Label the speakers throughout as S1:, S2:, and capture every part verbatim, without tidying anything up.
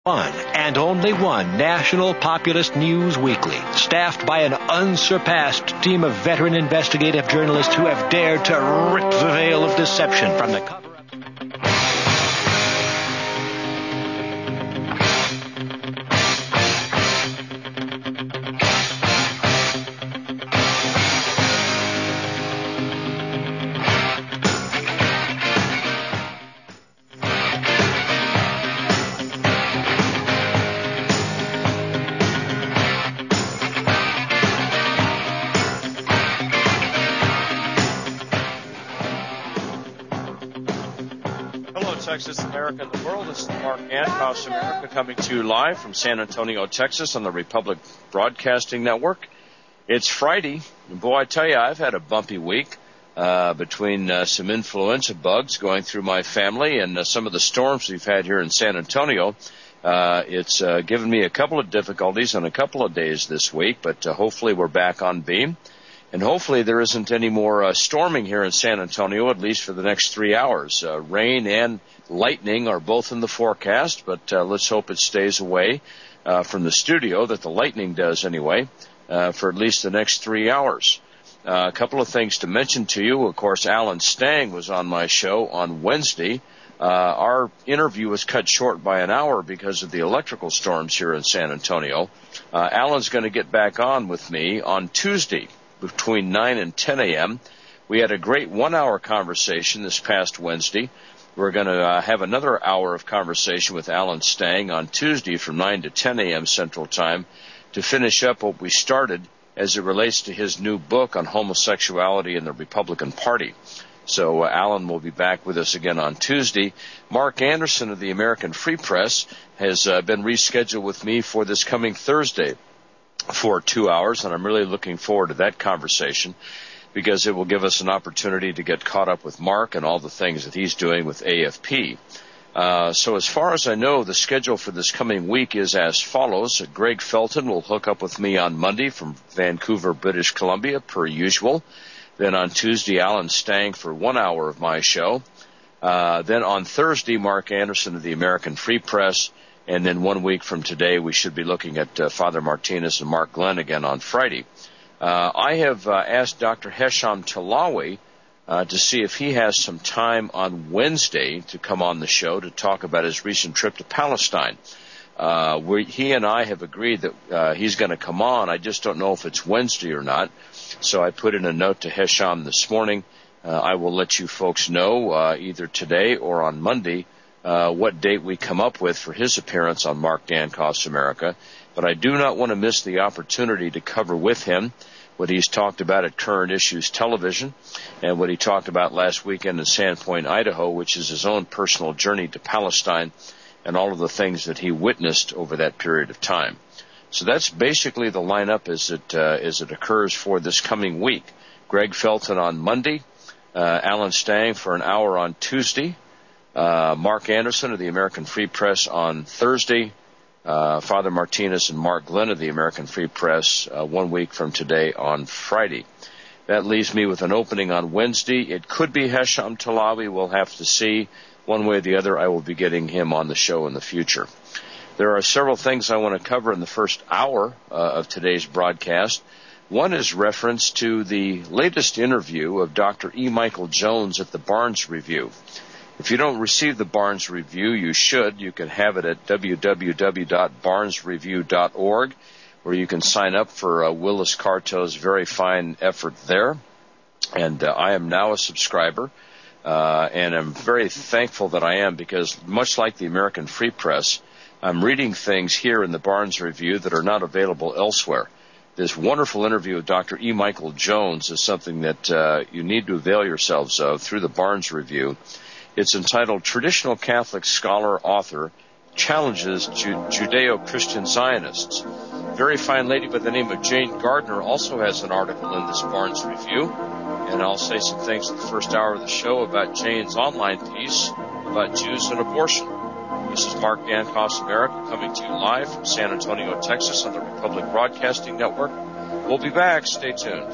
S1: One and only one national populist news weekly, staffed by an unsurpassed team of veteran investigative journalists who have dared to rip the veil of deception from the cover-up.
S2: Texas, America, and the world. This is Mark Ankoss, America, coming to you live from San Antonio, Texas, on the Republic Broadcasting Network. It's Friday, and boy, I tell you, I've had a bumpy week uh, between uh, some influenza bugs going through my family and uh, some of the storms we've had here in San Antonio. Uh, it's uh, given me a couple of difficulties on a couple of days this week, but uh, hopefully we're back on beam. And hopefully there isn't any more uh, storming here in San Antonio, at least for the next three hours. Uh, rain and lightning are both in the forecast, but uh, let's hope it stays away uh, from the studio, that the lightning does anyway, uh, for at least the next three hours. Uh, a couple of things to mention to you. Of course, Alan Stang was on my show on Wednesday. Uh, our interview was cut short by an hour because of the electrical storms here in San Antonio. Uh, Alan's going to get back on with me on Tuesday between nine and ten a.m. We had a great one-hour conversation this past Wednesday. We're going to uh, have another hour of conversation with Alan Stang on Tuesday from nine to ten a.m. Central Time to finish up what we started as it relates to his new book on homosexuality in the Republican Party. So uh, Alan will be back with us again on Tuesday. Mark Anderson of the American Free Press has uh, been rescheduled with me for this coming Thursday for two hours, and I'm really looking forward to that conversation because it will give us an opportunity to get caught up with Mark and all the things that he's doing with A F P. Uh, so as far as I know, the schedule for this coming week is as follows. Greg Felton will hook up with me on Monday from Vancouver, British Columbia, per usual. Then on Tuesday, Alan Stang for one hour of my show. Uh, then on Thursday, Mark Anderson of the American Free Press. And then one week from today, we should be looking at uh, Father Martinez and Mark Glenn again on Friday. Uh, I have uh, asked Doctor Hesham Talawi uh, to see if he has some time on Wednesday to come on the show to talk about his recent trip to Palestine. Uh, we, he and I have agreed that uh, he's going to come on. I just don't know if it's Wednesday or not. So I put in a note to Hesham this morning. Uh, I will let you folks know uh, either today or on Monday Uh, what date we come up with for his appearance on Mark Dankoff's America. But I do not want to miss the opportunity to cover with him what he's talked about at Current Issues Television and what he talked about last weekend in Sandpoint, Idaho, which is his own personal journey to Palestine and all of the things that he witnessed over that period of time. So that's basically the lineup as it, uh, as it occurs for this coming week. Greg Felton on Monday, uh, Alan Stang for an hour on Tuesday, Uh, Mark Anderson of the American Free Press on Thursday, uh, Father Martinez and Mark Glenn of the American Free Press uh, one week from today on Friday. That leaves me with an opening on Wednesday. It could be Hesham Talawi. We'll have to see. One way or the other, I will be getting him on the show in the future. There are several things I want to cover in the first hour uh, of today's broadcast. One is reference to the latest interview of Doctor E. Michael Jones at the Barnes Review. If you don't receive the Barnes Review, you should. You can have it at w w w dot barnes review dot org, where you can sign up for uh, Willis Carto's very fine effort there. And uh, I am now a subscriber, uh, and I'm very thankful that I am because, much like the American Free Press, I'm reading things here in the Barnes Review that are not available elsewhere. This wonderful interview with Doctor E. Michael Jones is something that uh, you need to avail yourselves of through the Barnes Review. It's entitled Traditional Catholic Scholar Author Challenges Ju- Judeo-Christian Zionists. Very fine lady by the name of Jane Gardner also has an article in this Barnes Review, and I'll say some things in the first hour of the show about Jane's online piece about Jews and abortion. This is Mark Dankoff's America coming to you live from San Antonio, Texas on the Republic Broadcasting Network. We'll be back. Stay tuned.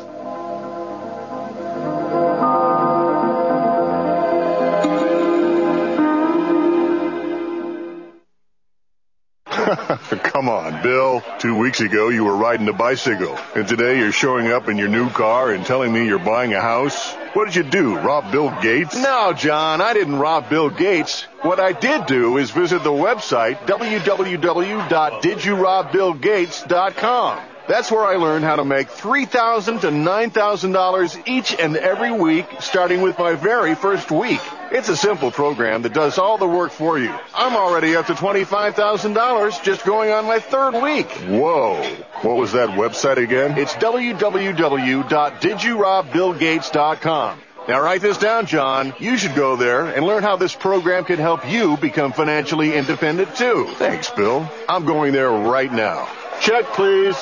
S3: Come on, Bill. Two weeks ago, you were riding a bicycle. And today, you're showing up in your new car and telling me you're buying a house? What did you do, rob Bill Gates?
S4: No, John, I didn't rob Bill Gates. What I did do is visit the website, w w w dot did you rob bill gates dot com. That's where I learned how to make three thousand dollars to nine thousand dollars each and every week, starting with my very first week. It's a simple program that does all the work for you. I'm already up to twenty-five thousand dollars just going on my third week.
S3: Whoa. What was that website again?
S4: It's w w w dot did you rob bill gates dot com. Now write this down, John. You should go there and learn how this program can help you become financially independent, too.
S3: Thanks, Bill.
S4: I'm going there right now. Check, please.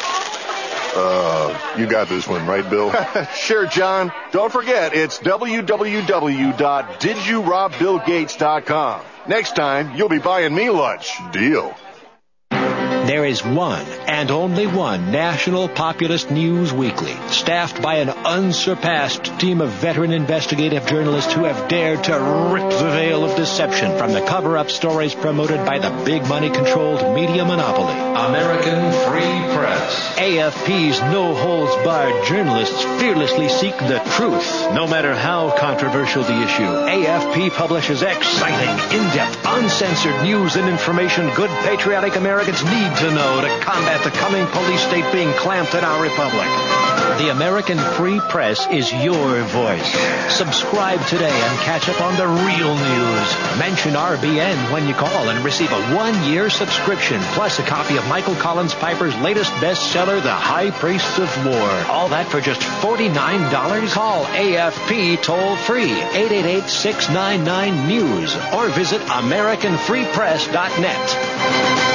S3: Uh, you got this one, right, Bill?
S4: Sure, John. Don't forget, it's w w w dot did you rob bill gates dot com. Next time, you'll be buying me lunch.
S3: Deal.
S1: There is one and only one National Populist News Weekly, staffed by an unsurpassed team of veteran investigative journalists who have dared to rip the veil of deception from the cover-up stories promoted by the big money-controlled media monopoly. American Free Press. A F P's no-holds-barred journalists fearlessly seek the truth, no matter how controversial the issue. A F P publishes exciting, in-depth, uncensored news and information good patriotic Americans need to know to combat the coming police state being clamped in our republic. The American Free Press is your voice. Subscribe today and catch up on the real news. Mention R B N when you call and receive a one-year subscription, plus a copy of Michael Collins Piper's latest bestseller, The High Priests of War. All that for just forty-nine dollars. Call A F P toll-free, eight eight eight, six nine nine, news, or visit american free press dot net.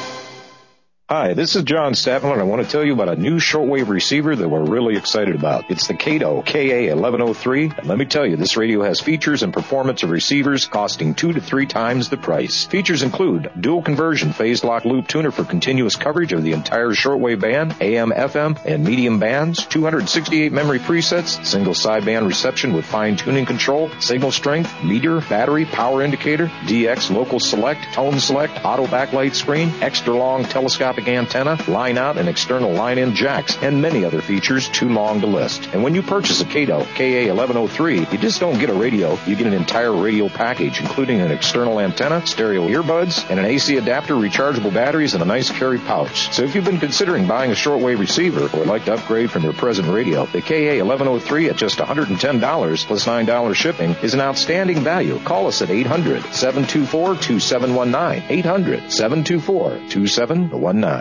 S5: Hi, this is John Statler, and I want to tell you about a new shortwave receiver that we're really excited about. It's the Kato K A eleven oh three, and let me tell you, this radio has features and performance of receivers costing two to three times the price. Features include dual conversion phase lock loop tuner for continuous coverage of the entire shortwave band, A M, F M, and medium bands, two hundred sixty-eight memory presets, single sideband reception with fine-tuning control, signal strength, meter, battery, power indicator, D X local select, tone select, auto backlight screen, extra long telescopic antenna, line out and external line-in jacks, and many other features too long to list. And when you purchase a Kato K A eleven oh three, you just don't get a radio, you get an entire radio package, including an external antenna, stereo earbuds, and an A C adapter, rechargeable batteries, and a nice carry pouch. So if you've been considering buying a shortwave receiver or would like to upgrade from your present radio, the K A eleven oh three at just one hundred ten dollars plus nine dollars shipping is an outstanding value. Call us at eight hundred, seven two four, two seven one nine, eight hundred, seven two four, two seven one nine.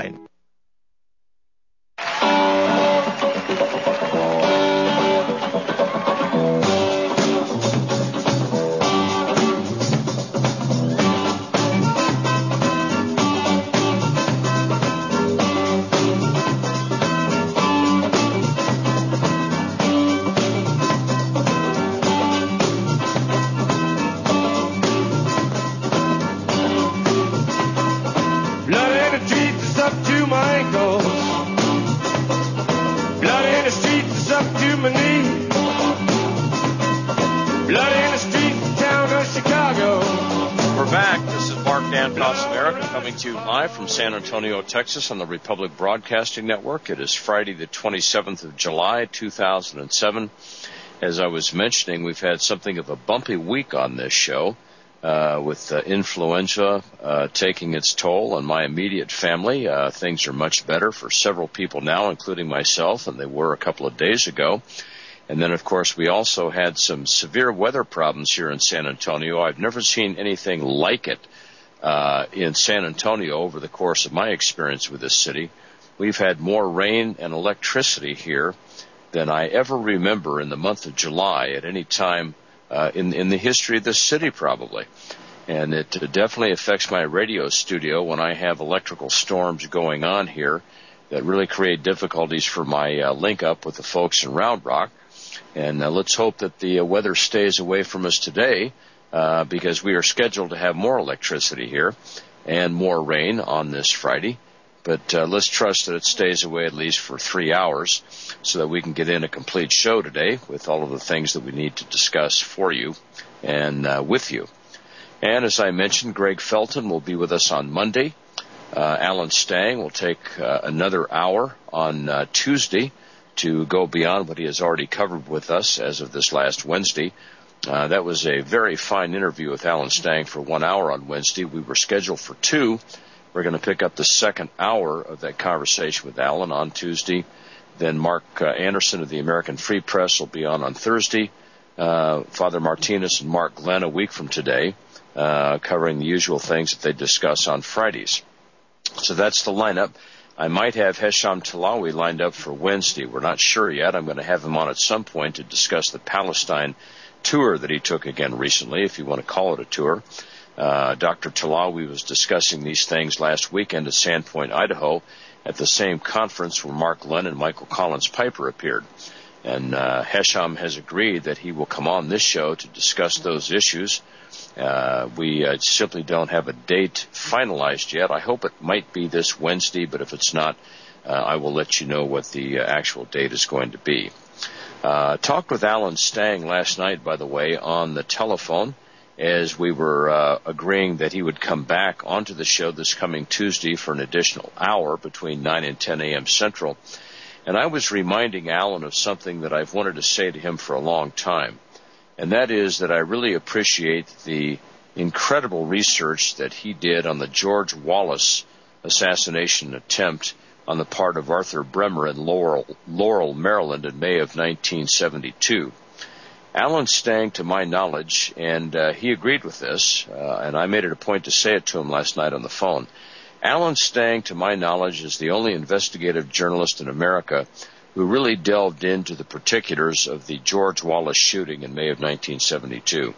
S2: From San Antonio, Texas on the Republic Broadcasting Network. It is Friday the twenty-seventh of July, two thousand seven. As I was mentioning, we've had something of a bumpy week on this show uh, with uh, influenza uh, taking its toll on my immediate family. Uh, things are much better for several people now, including myself, than they were a couple of days ago. And then, of course, we also had some severe weather problems here in San Antonio. I've never seen anything like it. Uh, in San Antonio over the course of my experience with this city. We've had more rain and electricity here than I ever remember in the month of July at any time uh, in, in the history of this city, probably. And it uh, definitely affects my radio studio when I have electrical storms going on here that really create difficulties for my uh, link up with the folks in Round Rock. And uh, let's hope that the uh, weather stays away from us today, Uh, because we are scheduled to have more electricity here and more rain on this Friday. But uh, let's trust that it stays away at least for three hours so that we can get in a complete show today with all of the things that we need to discuss for you and uh, with you. And as I mentioned, Greg Felton will be with us on Monday. Uh, Alan Stang will take uh, another hour on uh, Tuesday to go beyond what he has already covered with us as of this last Wednesday. Uh, that was a very fine interview with Alan Stang for one hour on Wednesday. We were scheduled for two. We're going to pick up the second hour of that conversation with Alan on Tuesday. Then Mark uh, Anderson of the American Free Press will be on on Thursday. Uh, Father Martinez and Mark Glenn a week from today, uh, covering the usual things that they discuss on Fridays. So that's the lineup. I might have Hesham Talawi lined up for Wednesday. We're not sure yet. I'm going to have him on at some point to discuss the Palestine tour that he took again recently, if you want to call it a tour. Uh, Doctor Talawi was discussing these things last weekend at Sandpoint, Idaho, at the same conference where Mark Glenn and Michael Collins Piper appeared. And uh, Hesham has agreed that he will come on this show to discuss those issues. Uh, we uh, simply don't have a date finalized yet. I hope it might be this Wednesday, but if it's not, uh, I will let you know what the uh, actual date is going to be. Uh, talked with Alan Stang last night, by the way, on the telephone as we were uh, agreeing that he would come back onto the show this coming Tuesday for an additional hour between nine and ten a.m. Central. And I was reminding Alan of something that I've wanted to say to him for a long time. And that is that I really appreciate the incredible research that he did on the George Wallace assassination attempt on the part of Arthur Bremer in Laurel, Laurel, Maryland in May of nineteen seventy-two. Alan Stang, to my knowledge, and uh, he agreed with this, uh, and I made it a point to say it to him last night on the phone. Alan Stang, to my knowledge, is the only investigative journalist in America who really delved into the particulars of the George Wallace shooting in May of nineteen seventy-two.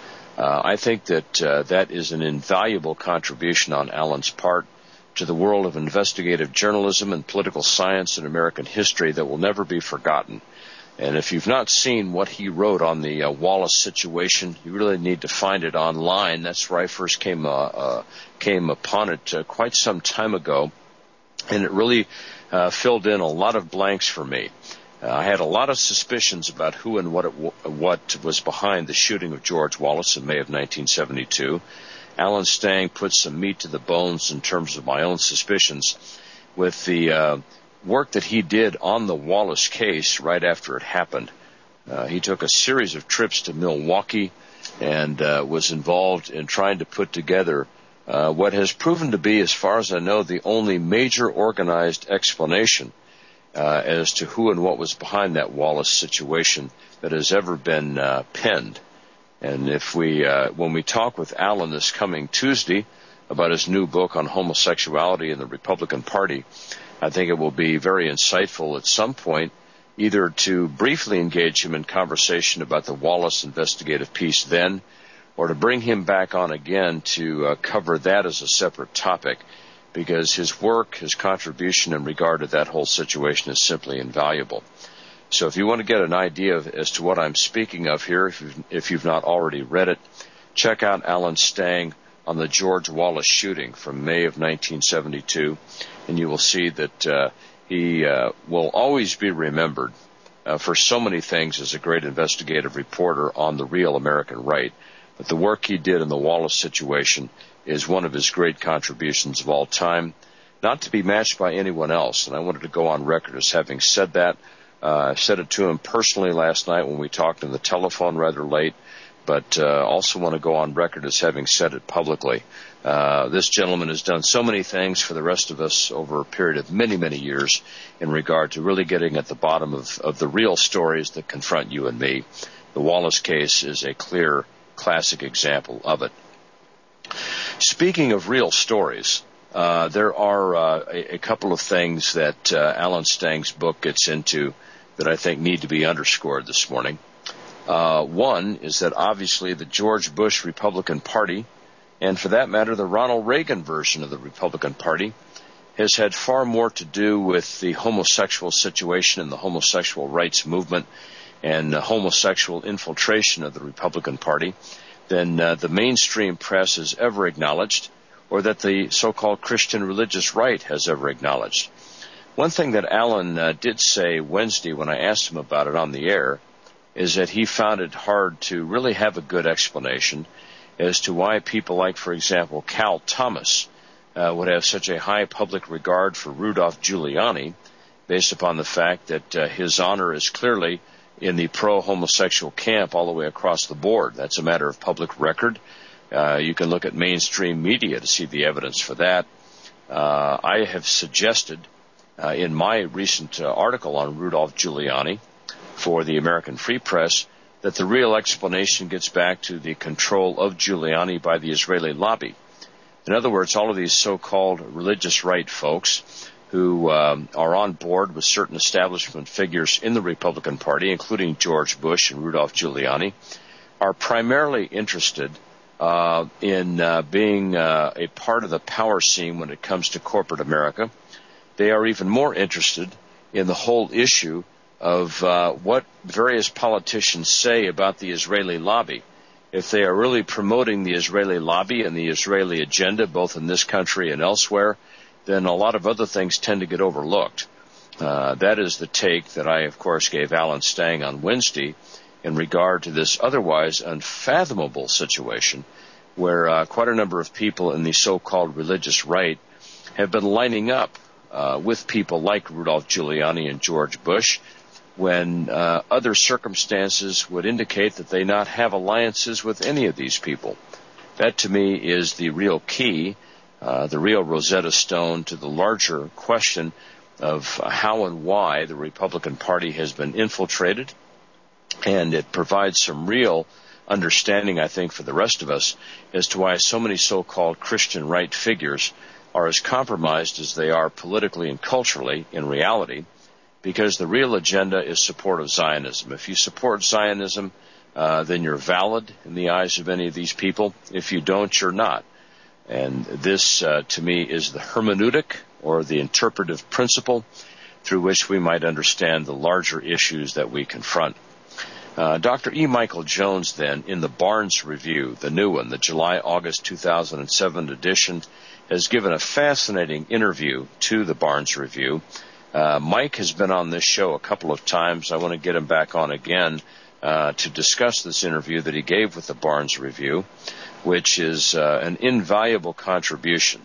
S2: Uh, I think that uh, that is an invaluable contribution on Alan's part to the world of investigative journalism and political science in American history that will never be forgotten. And if you've not seen what he wrote on the uh, Wallace situation, you really need to find it online. That's where I first came uh, uh, came upon it uh, quite some time ago, and it really uh, filled in a lot of blanks for me. Uh, I had a lot of suspicions about who and what it w- what was behind the shooting of George Wallace in May of nineteen seventy-two. Alan Stang put some meat to the bones in terms of my own suspicions with the uh, work that he did on the Wallace case right after it happened. Uh, he took a series of trips to Milwaukee and uh, was involved in trying to put together uh, what has proven to be, as far as I know, the only major organized explanation uh, as to who and what was behind that Wallace situation that has ever been uh, penned. And if we, uh, when we talk with Alan this coming Tuesday about his new book on homosexuality in the Republican Party, I think it will be very insightful at some point either to briefly engage him in conversation about the Wallace investigative piece then, or to bring him back on again to uh, cover that as a separate topic, because his work, his contribution in regard to that whole situation is simply invaluable. So if you want to get an idea of, as to what I'm speaking of here, if you've, if you've not already read it, check out Alan Stang on the George Wallace shooting from May of nineteen seventy-two, and you will see that uh, he uh, will always be remembered uh, for so many things as a great investigative reporter on the real American right. But the work he did in the Wallace situation is one of his great contributions of all time, not to be matched by anyone else. And I wanted to go on record as having said that. Uh, I said it to him personally last night when we talked on the telephone rather late, but uh, also want to go on record as having said it publicly. Uh, this gentleman has done so many things for the rest of us over a period of many, many years in regard to really getting at the bottom of, of the real stories that confront you and me. The Wallace case is a clear, classic example of it. Speaking of real stories, uh, there are uh, a, a couple of things that uh, Alan Stang's book gets into that I think need to be underscored this morning. Uh, one is that obviously the George Bush Republican Party, and for that matter the Ronald Reagan version of the Republican Party, has had far more to do with the homosexual situation and the homosexual rights movement and the homosexual infiltration of the Republican Party than uh, the mainstream press has ever acknowledged, or that the so-called Christian religious right has ever acknowledged. One thing that Alan uh, did say Wednesday when I asked him about it on the air is that he found it hard to really have a good explanation as to why people like, for example, Cal Thomas, uh, would have such a high public regard for Rudolph Giuliani, based upon the fact that uh, his honor is clearly in the pro-homosexual camp all the way across the board. That's a matter of public record. Uh, you can look at mainstream media to see the evidence for that. Uh, I have suggested uh, in my recent uh, article on Rudolph Giuliani for the American Free Press that the real explanation gets back to the control of Giuliani by the Israeli lobby. In other words, all of these so-called religious right folks who um, are on board with certain establishment figures in the Republican Party, including George Bush and Rudolph Giuliani, are primarily interested uh, in uh, being uh, a part of the power scene when it comes to corporate America. They are even more interested in the whole issue of uh, what various politicians say about the Israeli lobby. If they are really promoting the Israeli lobby and the Israeli agenda, both in this country and elsewhere, then a lot of other things tend to get overlooked. Uh, that is the take that I, of course, gave Alan Stang on Wednesday in regard to this otherwise unfathomable situation where uh, quite a number of people in the so-called religious right have been lining up uh, with people like Rudolph Giuliani and George Bush when uh, other circumstances would indicate that they not have alliances with any of these people. That, to me, is the real key, uh, the real Rosetta Stone to the larger question of how and why the Republican Party has been infiltrated. And it provides some real understanding, I think, for the rest of us as to why so many so-called Christian right figures are as compromised as they are politically and culturally in reality, because the real agenda is support of Zionism. If you support Zionism, uh, then you're valid in the eyes of any of these people. If you don't, you're not. And this, uh, to me, is the hermeneutic or the interpretive principle through which we might understand the larger issues that we confront. Uh, Doctor E. Michael Jones, then, in the Barnes Review, the new one, the July-August two thousand seven edition, has given a fascinating interview to the Barnes Review. Uh, Mike has been on this show a couple of times. I want to get him back on again uh, to discuss this interview that he gave with the Barnes Review, which is uh, an invaluable contribution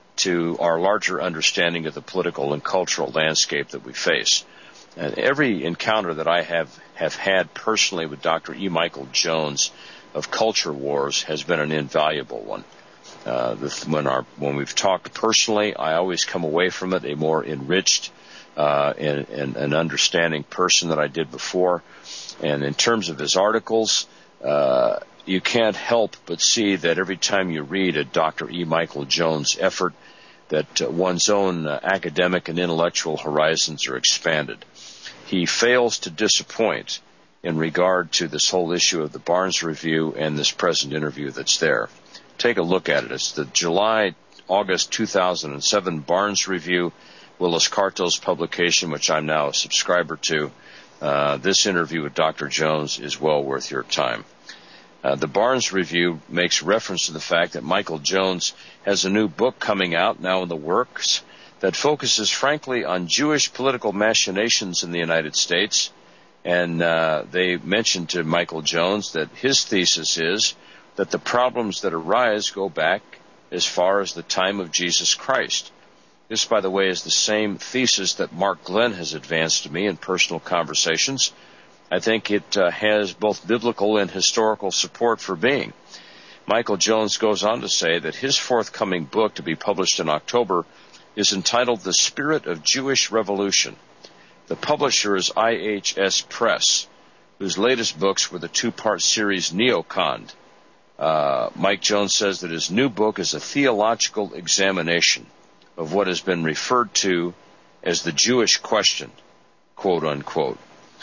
S2: to our larger understanding of the political and cultural landscape that we face. And every encounter that I have, have had personally with Doctor E. Michael Jones of Culture Wars has been an invaluable one. Uh, the, when, our, when we've talked personally, I always come away from it a more enriched uh, and, and an understanding person than I did before. And in terms of his articles, uh, you can't help but see that every time you read a Doctor E. Michael Jones effort, that uh, one's own uh, academic and intellectual horizons are expanded. He fails to disappoint in regard to this whole issue of the Barnes Review and this present interview that's there. Take a look at it. It's the July-August two thousand seven Barnes Review, Willis Carto's publication, which I'm now a subscriber to. Uh, this interview with Doctor Jones is well worth your time. Uh, the Barnes Review makes reference to the fact that Michael Jones has a new book coming out now in the works that focuses, frankly, on Jewish political machinations in the United States. And uh, they mentioned to Michael Jones that his thesis is that the problems that arise go back as far as the time of Jesus Christ. This, by the way, is the same thesis that Mark Glenn has advanced to me in personal conversations. I think it uh, has both biblical and historical support for being. Michael Jones goes on to say that his forthcoming book, to be published in October, is entitled The Spirit of Jewish Revolution. The publisher is I H S Press, whose latest books were the two-part series Neocon. Uh, Mike Jones says that his new book is a theological examination of what has been referred to as the Jewish question, quote unquote.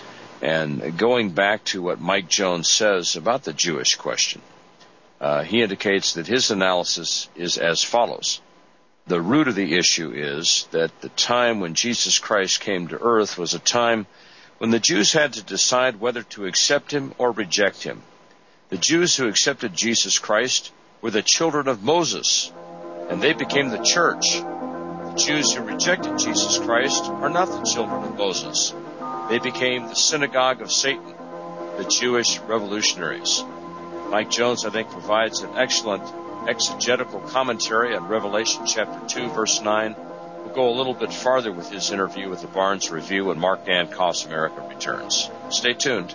S2: And going back to what Mike Jones says about the Jewish question, uh, he indicates that his analysis is as follows. The root of the issue is that the time when Jesus Christ came to earth was a time when the Jews had to decide whether to accept him or reject him. The Jews who accepted Jesus Christ were the children of Moses, and they became the church. The Jews who rejected Jesus Christ are not the children of Moses. They became the synagogue of Satan, the Jewish revolutionaries. Mike Jones, I think, provides an excellent exegetical commentary on Revelation chapter two, verse nine. We'll go a little bit farther with his interview with the Barnes Review when Mark Dankoff's America returns. Stay tuned.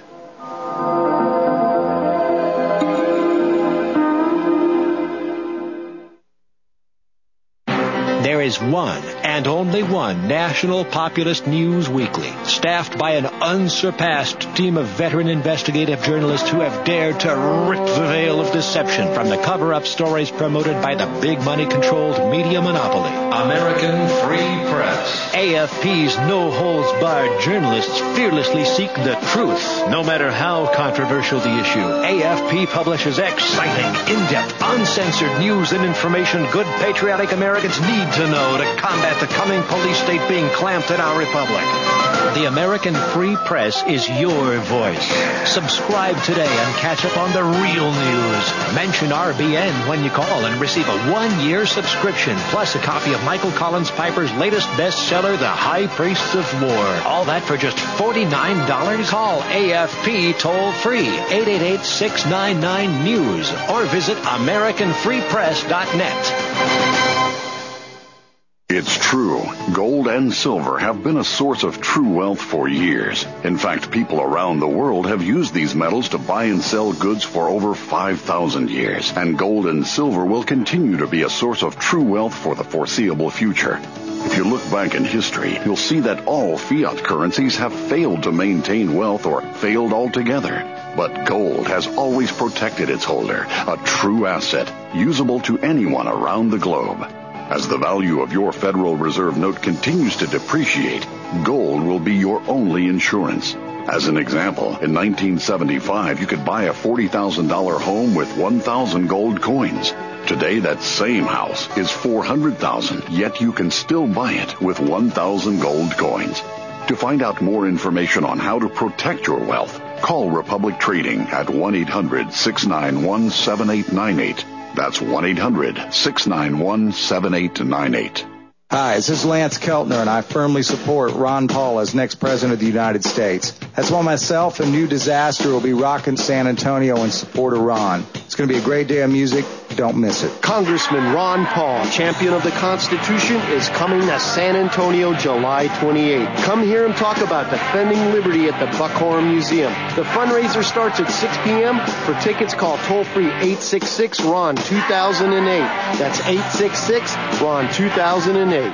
S1: There is one and only one National Populist News Weekly, staffed by an unsurpassed team of veteran investigative journalists who have dared to rip the veil of deception from the cover-up stories promoted by the big money-controlled media monopoly. American Free Press. A F P's no-holds-barred journalists fearlessly seek the truth, no matter how controversial the issue. A F P publishes exciting, in-depth, uncensored news and information good patriotic Americans need to know to combat the coming police state being clamped in our republic. The American Free Press is your voice. Subscribe today and catch up on the real news. Mention R B N when you call and receive a one-year subscription, plus a copy of Michael Collins Piper's latest bestseller, The High Priests of War. All that for just forty-nine dollars. Call A F P toll-free, eight eight eight, six nine nine, news, or visit American Free Press dot net.
S6: It's true. Gold and silver have been a source of true wealth for years. In fact, people around the world have used these metals to buy and sell goods for over five thousand years. And gold and silver will continue to be a source of true wealth for the foreseeable future. If you look back in history, you'll see that all fiat currencies have failed to maintain wealth or failed altogether. But gold has always protected its holder, a true asset, usable to anyone around the globe. As the value of your Federal Reserve note continues to depreciate, gold will be your only insurance. As an example, in nineteen seventy-five, you could buy a forty thousand dollars home with one thousand gold coins. Today, that same house is four hundred thousand dollars, yet you can still buy it with one thousand gold coins. To find out more information on how to protect your wealth, call Republic Trading at one eight hundred, six nine one, seven eight nine eight. That's one eight hundred, six nine one, seven eight nine eight.
S7: Hi, this is Lance Keltner, and I firmly support Ron Paul as next President of the United States. That's why myself and New Disaster will be rocking San Antonio in support of Ron. It's going to be a great day of music. Don't miss it.
S8: Congressman Ron Paul, champion of the Constitution, is coming to San Antonio July twenty-eighth. Come hear him talk about defending liberty at the Buckhorn Museum. The fundraiser starts at six p.m. For tickets, call toll-free eight six six, R O N, two thousand eight. That's eight six six, R O N, two thousand eight.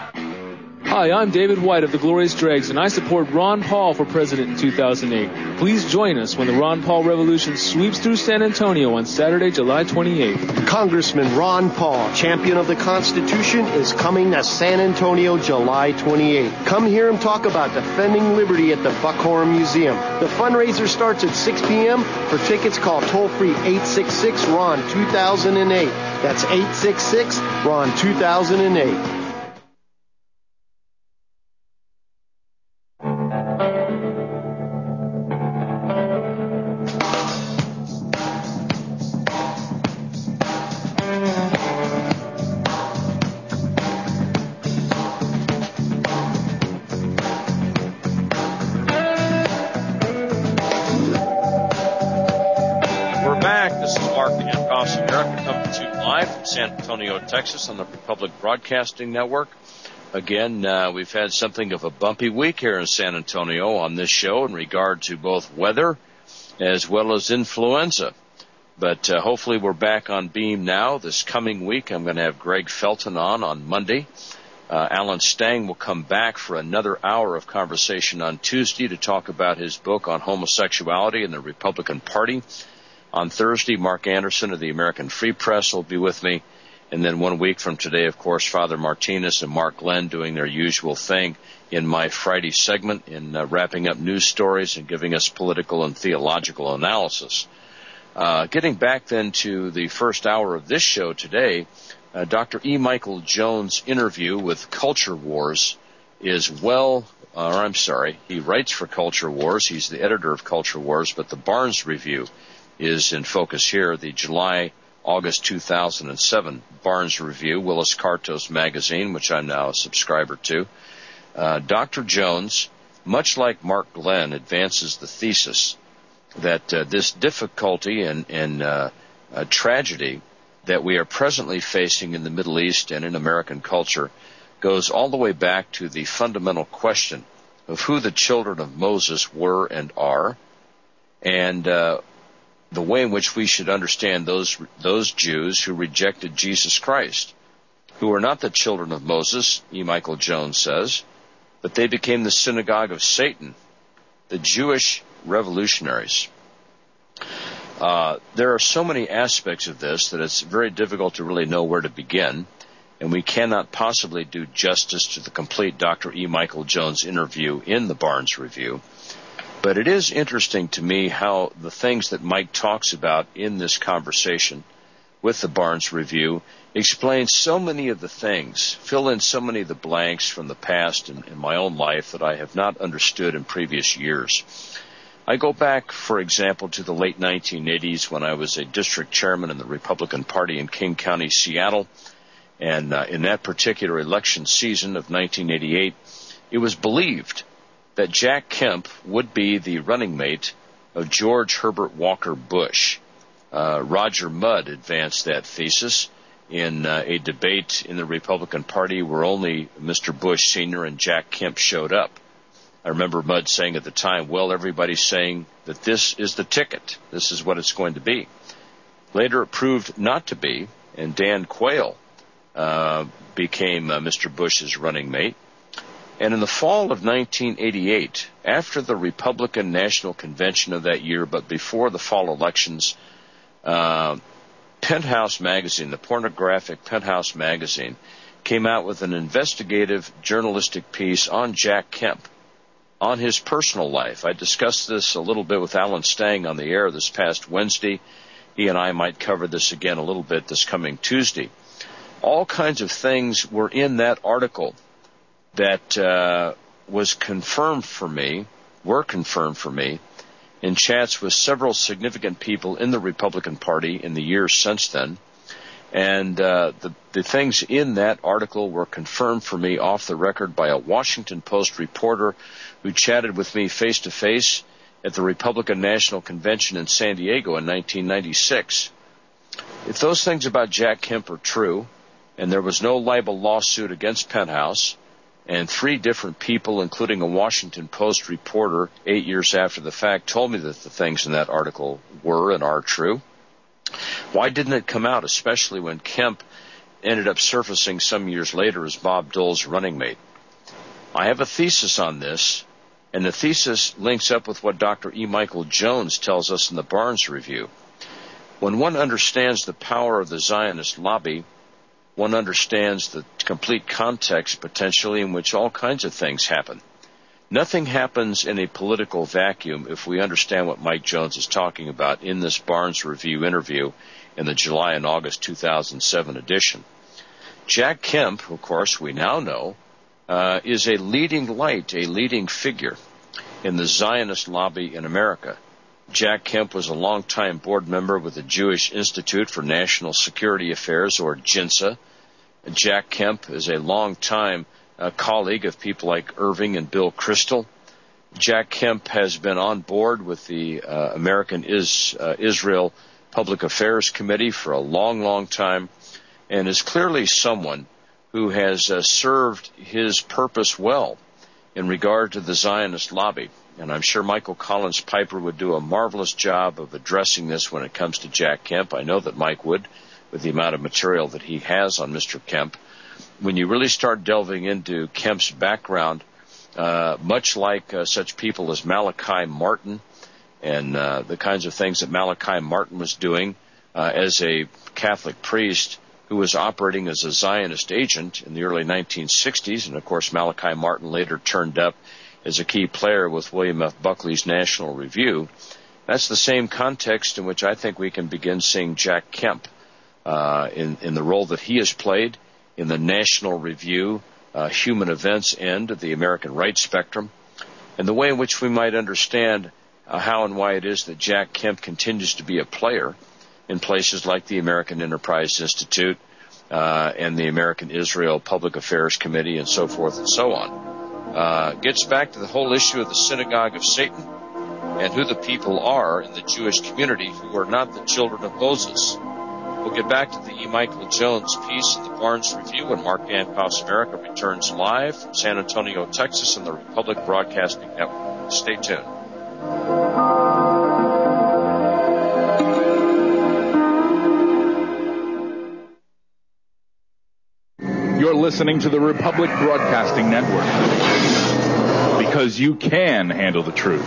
S9: Hi, I'm David White of the Glorious Dregs, and I support Ron Paul for president in two thousand eight. Please join us when the Ron Paul Revolution sweeps through San Antonio on Saturday, July twenty-eighth.
S8: Congressman Ron Paul, champion of the Constitution, is coming to San Antonio July twenty-eighth. Come hear him talk about defending liberty at the Buckhorn Museum. The fundraiser starts at six p.m. For tickets, call toll-free eight six six, R O N, two thousand eight. That's eight six six, R O N, two thousand eight.
S2: San Antonio, Texas, on the Republic Broadcasting Network. Again, uh, we've had something of a bumpy week here in San Antonio on this show in regard to both weather as well as influenza. But uh, hopefully we're back on beam now. This coming week, I'm going to have Greg Felton on on Monday. Uh, Alan Stang will come back for another hour of conversation on Tuesday to talk about his book on homosexuality and the Republican Party. On Thursday, Mark Anderson of the American Free Press will be with me. And then one week from today, of course, Father Martinez and Mark Glenn doing their usual thing in my Friday segment in uh, wrapping up news stories and giving us political and theological analysis. Uh, getting back then to the first hour of this show today, uh, Doctor E. Michael Jones' interview with Culture Wars is well, uh, or I'm sorry, he writes for Culture Wars. He's the editor of Culture Wars, but the Barnes Review is in focus here, the July, August two thousand seven Barnes Review, Willis Cartos magazine, which I'm now a subscriber to. Uh, Doctor Jones, much like Mark Glenn, advances the thesis that uh, this difficulty and, and uh, uh, tragedy that we are presently facing in the Middle East and in American culture goes all the way back to the fundamental question of who the children of Moses were and are, and uh, the way in which we should understand those those Jews who rejected Jesus Christ, who are not the children of Moses, E. Michael Jones says, but they became the synagogue of Satan, the Jewish revolutionaries. Uh, there are so many aspects of this that it's very difficult to really know where to begin, and we cannot possibly do justice to the complete Doctor E. Michael Jones interview in the Barnes Review. But it is interesting to me how the things that Mike talks about in this conversation with the Barnes Review explain so many of the things, fill in so many of the blanks from the past in, in my own life that I have not understood in previous years. I go back, for example, to the late nineteen eighties when I was a district chairman in the Republican Party in King County, Seattle. And uh, in that particular election season of nineteen eighty-eight, it was believed that Jack Kemp would be the running mate of George Herbert Walker Bush. Uh, Roger Mudd advanced that thesis in uh, a debate in the Republican Party where only Mister Bush Senior and Jack Kemp showed up. I remember Mudd saying at the time, well, everybody's saying that this is the ticket. This is what it's going to be. Later it proved not to be, and Dan Quayle uh, became uh, Mister Bush's running mate. And in the fall of nineteen eighty-eight, after the Republican National Convention of that year, but before the fall elections, uh, Penthouse magazine, the pornographic Penthouse magazine, came out with an investigative journalistic piece on Jack Kemp, on his personal life. I discussed this a little bit with Alan Stang on the air this past Wednesday. He and I might cover this again a little bit this coming Tuesday. All kinds of things were in that article that uh, was confirmed for me, were confirmed for me, in chats with several significant people in the Republican Party in the years since then. And uh, the, the things in that article were confirmed for me off the record by a Washington Post reporter who chatted with me face-to-face at the Republican National Convention in San Diego in nineteen ninety-six. If those things about Jack Kemp are true, and there was no libel lawsuit against Penthouse, and three different people, including a Washington Post reporter, eight years after the fact, told me that the things in that article were and are true, why didn't it come out, especially when Kemp ended up surfacing some years later as Bob Dole's running mate? I have a thesis on this, and the thesis links up with what Doctor E. Michael Jones tells us in the Barnes Review. When one understands the power of the Zionist lobby, one understands the complete context, potentially, in which all kinds of things happen. Nothing happens in a political vacuum if we understand what Mike Jones is talking about in this Barnes Review interview in the July and August two thousand seven edition. Jack Kemp, of course, we now know, uh, is a leading light, a leading figure in the Zionist lobby in America. Jack Kemp was a longtime board member with the Jewish Institute for National Security Affairs, or JINSA. Jack Kemp is a longtime uh, colleague of people like Irving and Bill Kristol. Jack Kemp has been on board with the uh, American Is, uh, Israel Public Affairs Committee for a long, long time, and is clearly someone who has uh, served his purpose well in regard to the Zionist lobby. And I'm sure Michael Collins Piper would do a marvelous job of addressing this when it comes to Jack Kemp. I know that Mike would, with the amount of material that he has on Mister Kemp. When you really start delving into Kemp's background, uh, much like uh, such people as Malachi Martin and uh, the kinds of things that Malachi Martin was doing uh, as a Catholic priest who was operating as a Zionist agent in the early nineteen sixties, and of course Malachi Martin later turned up as a key player with William F. Buckley's National Review. That's the same context in which I think we can begin seeing Jack Kemp uh, in, in the role that he has played in the National Review, uh, human events end of the American rights spectrum, and the way in which we might understand uh, how and why it is that Jack Kemp continues to be a player in places like the American Enterprise Institute uh, and the American Israel Public Affairs Committee and so forth and so on. Uh, gets back to the whole issue of the synagogue of Satan and who the people are in the Jewish community who are not the children of Moses. We'll get back to the E. Michael Jones piece in the Barnes Review when Mark Dankoff's America returns live from San Antonio, Texas on the Republic Broadcasting Network. Stay tuned.
S10: You're listening to the Republic Broadcasting Network, because you can handle the truth.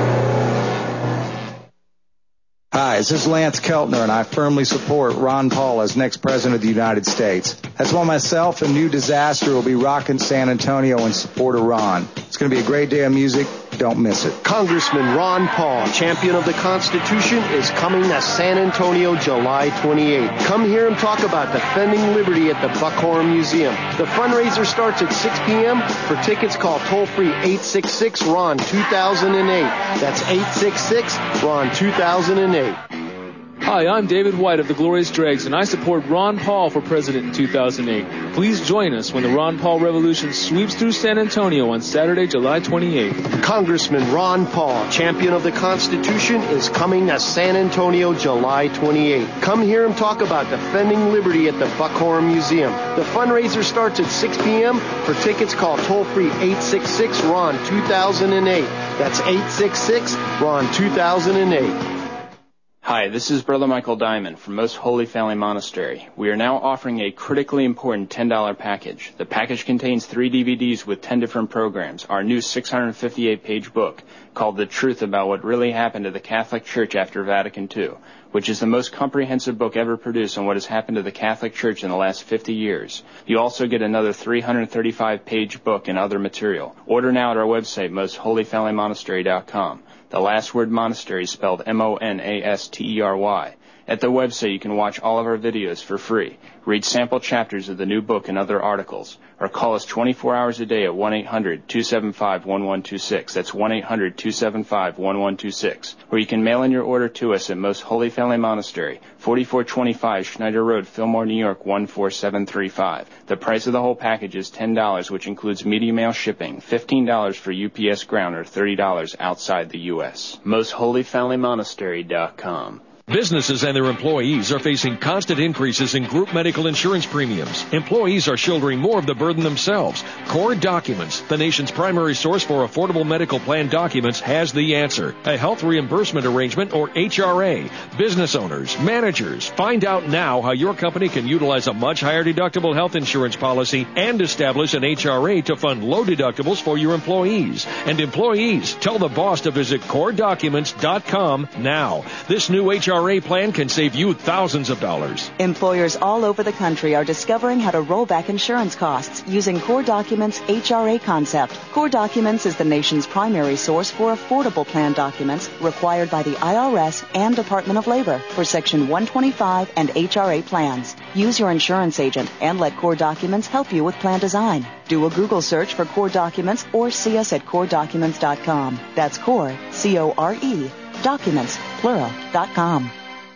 S7: Hi, this is Lance Keltner, and I firmly support Ron Paul as next President of the United States. That's why myself and New Disaster will be rocking San Antonio in support of Ron. It's going to be a great day of music. Don't miss it.
S8: Congressman Ron Paul, champion of the Constitution, is coming to San Antonio July twenty-eighth. Come hear him talk about defending liberty at the Buckhorn Museum. The fundraiser starts at six p.m. For tickets, call toll-free eight six six, R O N two thousand eight. That's eight six six, R O N two thousand eight.
S9: Hi, I'm David White of the Glorious Dregs, and I support Ron Paul for President in two thousand eight. Please join us when the Ron Paul Revolution sweeps through San Antonio on Saturday, July twenty-eighth.
S8: Congressman Ron Paul, champion of the Constitution, is coming to San Antonio July twenty-eighth. Come hear him talk about defending liberty at the Buckhorn Museum. The fundraiser starts at six p.m. For tickets, call toll-free eight six six, R O N two thousand eight. That's eight six six, R O N two thousand eight.
S11: Hi, this is Brother Michael Diamond from Most Holy Family Monastery. We are now offering a critically important ten dollars package. The package contains three D V Ds with ten different programs, our new six hundred fifty-eight page book called The Truth About What Really Happened to the Catholic Church After Vatican two, which is the most comprehensive book ever produced on what has happened to the Catholic Church in the last fifty years. You also get another three hundred thirty-five page book and other material. Order now at our website, most holy family monastery dot com. The last word monastery is spelled M O N A S T E R Y. At the website, you can watch all of our videos for free, read sample chapters of the new book and other articles, or call us twenty-four hours a day at one eight hundred two seven five one one two six. That's one eight hundred two seven five one one two six. Or you can mail in your order to us at Most Holy Family Monastery, forty-four twenty-five Schneider Road, Fillmore, New York, one four seven three five. The price of the whole package is ten dollars, which includes media mail shipping, fifteen dollars for U P S ground, or thirty dollars outside the U S most holy family monastery dot com.
S1: Businesses and their employees are facing constant increases in group medical insurance premiums. Employees are shouldering more of the burden themselves. Core Documents, the nation's primary source for affordable medical plan documents, has the answer. A health reimbursement arrangement, or H R A. Business owners, managers, find out now how your company can utilize a much higher deductible health insurance policy and establish an H R A to fund low deductibles for your employees. And employees, tell the boss to visit core documents dot com now. This new H R A H R A plan can save you thousands of dollars.
S12: Employers all over the country are discovering how to roll back insurance costs using Core Documents' H R A concept. Core Documents is the nation's primary source for affordable plan documents required by the I R S and Department of Labor for Section one twenty-five and H R A plans. Use your insurance agent and let Core Documents help you with plan design. Do a Google search for Core Documents or see us at core documents dot com. That's Core, C O R E, Documents, plural, dot com.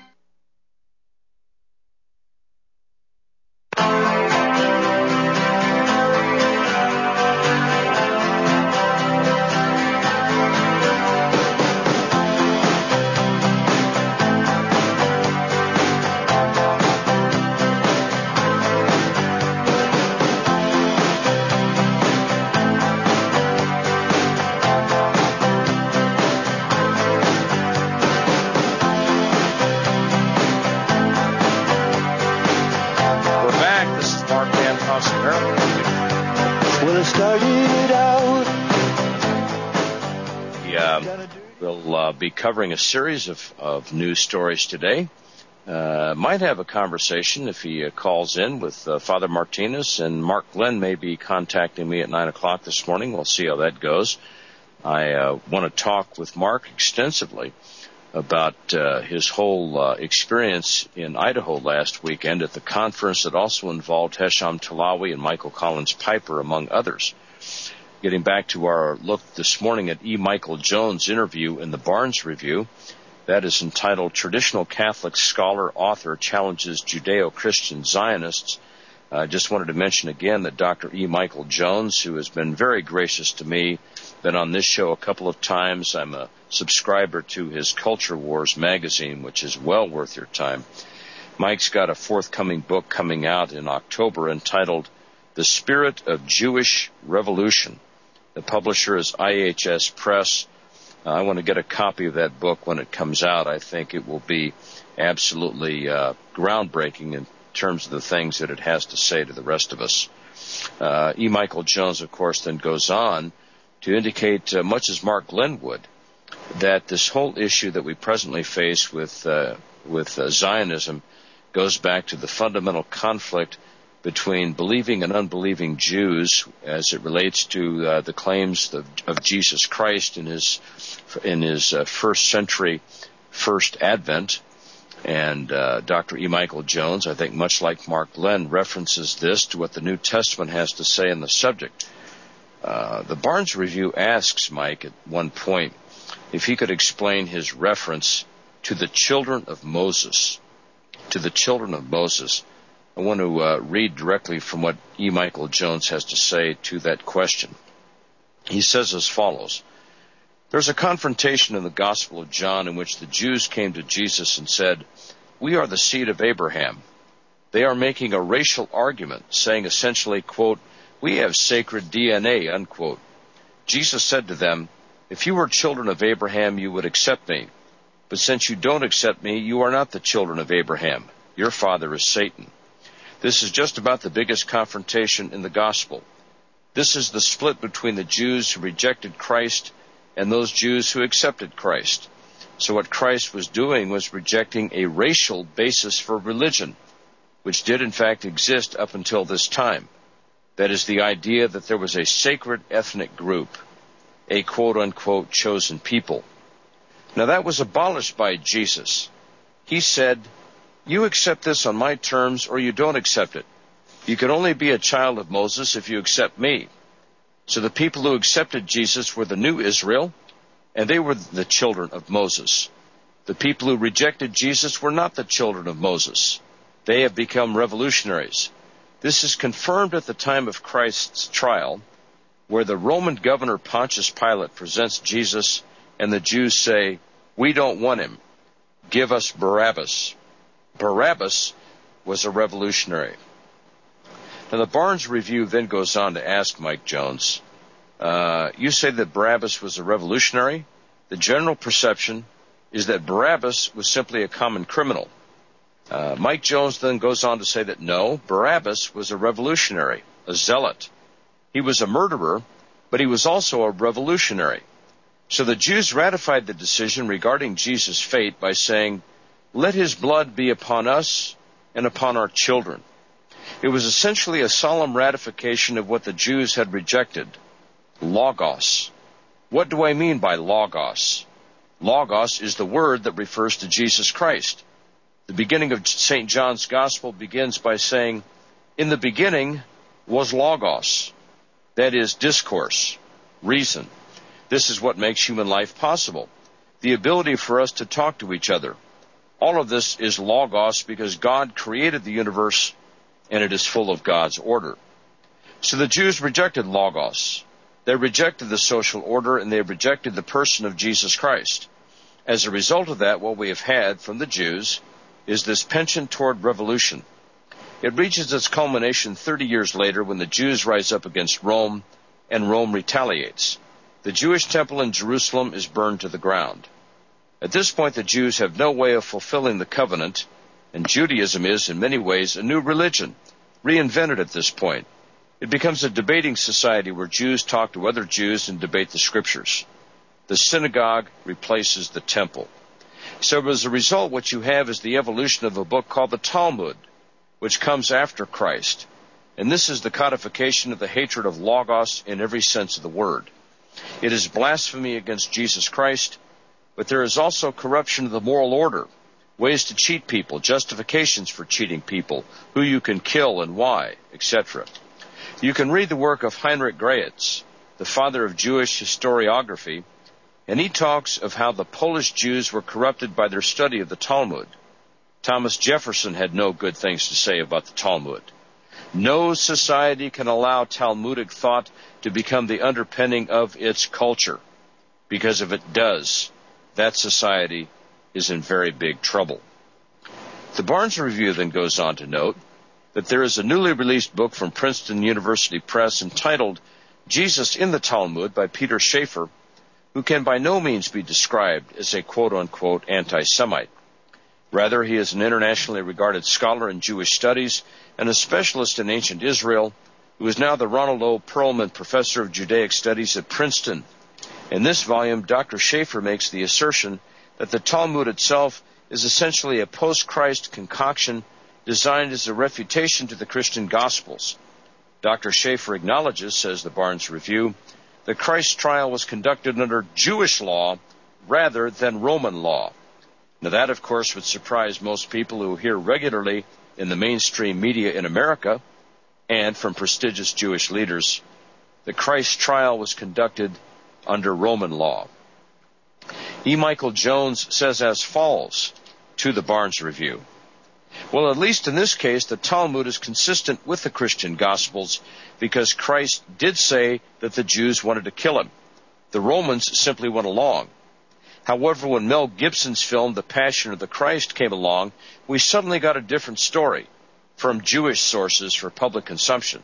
S2: Be covering a series of, of news stories today. Uh, might have a conversation if he uh, calls in with uh, Father Martinez, and Mark Glenn may be contacting me at nine o'clock this morning. We'll see how that goes. I uh, want to talk with Mark extensively about uh, his whole uh, experience in Idaho last weekend at the conference that also involved Hesham Talawi and Michael Collins Piper, among others. Getting back to our look this morning at E. Michael Jones' interview in the Barnes Review, that is entitled Traditional Catholic Scholar Author Challenges Judeo-Christian Zionists. I uh, just wanted to mention again that Doctor E. Michael Jones, who has been very gracious to me, been on this show a couple of times. I'm a subscriber to his Culture Wars magazine, which is well worth your time. Mike's got a forthcoming book coming out in October entitled The Spirit of Jewish Revolution. The publisher is I H S Press. Uh, I want to get a copy of that book when it comes out. I think it will be absolutely uh, groundbreaking in terms of the things that it has to say to the rest of us. Uh, E. Michael Jones, of course, then goes on to indicate, uh, much as Mark Glenn would, that this whole issue that we presently face with uh, with uh, Zionism goes back to the fundamental conflict between believing and unbelieving Jews as it relates to uh, the claims of, of Jesus Christ in his in his uh, first century first advent. And uh, Doctor E. Michael Jones, I think much like Mark Glenn, references this to what the New Testament has to say on the subject. Uh, the Barnes Review asks Mike at one point if he could explain his reference to the children of Moses. To the children of Moses. I want to uh, read directly from what E. Michael Jones has to say to that question. He says as follows: There's a confrontation in the Gospel of John in which the Jews came to Jesus and said, "We are the seed of Abraham." They are making a racial argument, saying essentially, quote, "We have sacred D N A," unquote. Jesus said to them, "If you were children of Abraham, you would accept me. But since you don't accept me, you are not the children of Abraham. Your father is Satan." This is just about the biggest confrontation in the gospel. This is the split between the Jews who rejected Christ and those Jews who accepted Christ. So what Christ was doing was rejecting a racial basis for religion, which did in fact exist up until this time. That is the idea that there was a sacred ethnic group, a quote-unquote chosen people. Now that was abolished by Jesus. He said, "You accept this on my terms or you don't accept it. You can only be a child of Moses if you accept me." So the people who accepted Jesus were the new Israel, and they were the children of Moses. The people who rejected Jesus were not the children of Moses. They have become revolutionaries. This is confirmed at the time of Christ's trial, where the Roman governor Pontius Pilate presents Jesus, and the Jews say, "We don't want him. Give us Barabbas." Barabbas was a revolutionary. Now, the Barnes Review then goes on to ask Mike Jones, uh, you say that Barabbas was a revolutionary? The general perception is that Barabbas was simply a common criminal. Uh, Mike Jones then goes on to say that no, Barabbas was a revolutionary, a zealot. He was a murderer, but he was also a revolutionary. So the Jews ratified the decision regarding Jesus' fate by saying, "Let his blood be upon us and upon our children." It was essentially a solemn ratification of what the Jews had rejected, logos. What do I mean by logos? Logos is the word that refers to Jesus Christ. The beginning of Saint John's Gospel begins by saying, "In the beginning was logos," that is, discourse, reason. This is what makes human life possible, the ability for us to talk to each other. All of this is logos because God created the universe and it is full of God's order. So the Jews rejected logos. They rejected the social order and they rejected the person of Jesus Christ. As a result of that, what we have had from the Jews is this penchant toward revolution. It reaches its culmination thirty years later when the Jews rise up against Rome and Rome retaliates. The Jewish temple in Jerusalem is burned to the ground. At this point, the Jews have no way of fulfilling the covenant, and Judaism is, in many ways, a new religion, reinvented at this point. It becomes a debating society where Jews talk to other Jews and debate the scriptures. The synagogue replaces the temple. So as a result, what you have is the evolution of a book called the Talmud, which comes after Christ. And this is the codification of the hatred of logos in every sense of the word. It is blasphemy against Jesus Christ, but there is also corruption of the moral order, ways to cheat people, justifications for cheating people, who you can kill and why, et cetera. You can read the work of Heinrich Graetz, the father of Jewish historiography, and he talks of how the Polish Jews were corrupted by their study of the Talmud. Thomas Jefferson had no good things to say about the Talmud. No society can allow Talmudic thought to become the underpinning of its culture, because if it does, that society is in very big trouble. The Barnes Review then goes on to note that there is a newly released book from Princeton University Press entitled Jesus in the Talmud by Peter Schaefer, who can by no means be described as a quote-unquote anti-Semite. Rather, he is an internationally regarded scholar in Jewish studies and a specialist in ancient Israel, who is now the Ronald O. Perlman Professor of Judaic Studies at Princeton. In this volume, Doctor Schaefer makes the assertion that the Talmud itself is essentially a post-Christ concoction designed as a refutation to the Christian Gospels. Doctor Schaefer acknowledges, says the Barnes Review, that Christ's trial was conducted under Jewish law rather than Roman law. Now that, of course, would surprise most people who hear regularly in the mainstream media in America and from prestigious Jewish leaders that Christ's trial was conducted under Roman law. E. Michael Jones says as follows to the Barnes Review. Well, at least in this case, the Talmud is consistent with the Christian Gospels because Christ did say that the Jews wanted to kill him. The Romans simply went along. However, when Mel Gibson's film The Passion of the Christ came along, we suddenly got a different story from Jewish sources for public consumption.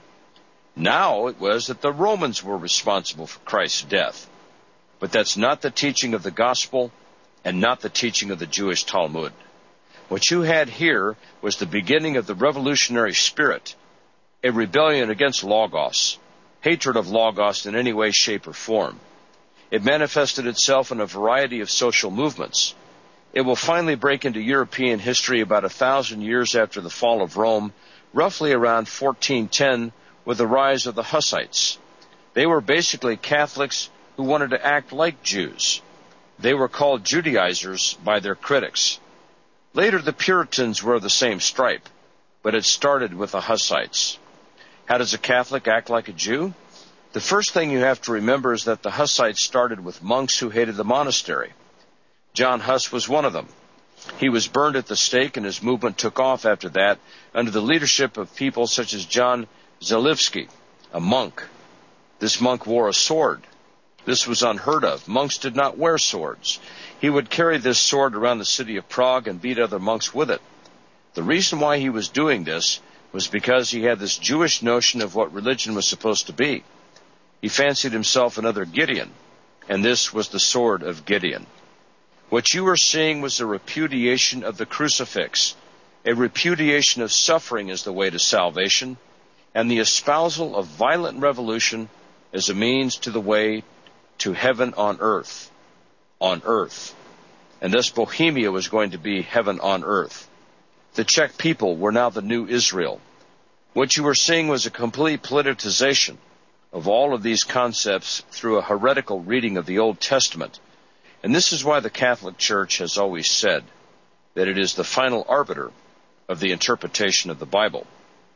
S2: Now it was that the Romans were responsible for Christ's death. But that's not the teaching of the gospel and not the teaching of the Jewish Talmud. What you had here was the beginning of the revolutionary spirit, a rebellion against Logos, hatred of Logos in any way, shape, or form. It manifested itself in a variety of social movements. It will finally break into European history about a thousand years after the fall of Rome, roughly around fourteen ten, with the rise of the Hussites. They were basically Catholics who wanted to act like Jews. They were called Judaizers by their critics. Later, the Puritans were of the same stripe, but it started with the Hussites. How does a Catholic act like a Jew? The first thing you have to remember is that the Hussites started with monks who hated the monastery. John Huss was one of them. He was burned at the stake, and his movement took off after that under the leadership of people such as John Zalewski, a monk. This monk wore a sword. This was unheard of. Monks did not wear swords. He would carry this sword around the city of Prague and beat other monks with it. The reason why he was doing this was because he had this Jewish notion of what religion was supposed to be. He fancied himself another Gideon, and this was the sword of Gideon. What you were seeing was a repudiation of the crucifix, a repudiation of suffering as the way to salvation, and the espousal of violent revolution as a means to the way to heaven on earth, on earth. And thus Bohemia was going to be heaven on earth. The Czech people were now the new Israel. What you were seeing was a complete politicization of all of these concepts through a heretical reading of the Old Testament. And this is why the Catholic Church has always said that it is the final arbiter of the interpretation of the Bible.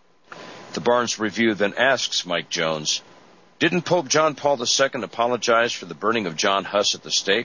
S2: The Barnes Review then asks Mike Jones, didn't Pope John Paul the Second apologize for the burning of John Huss at the stake?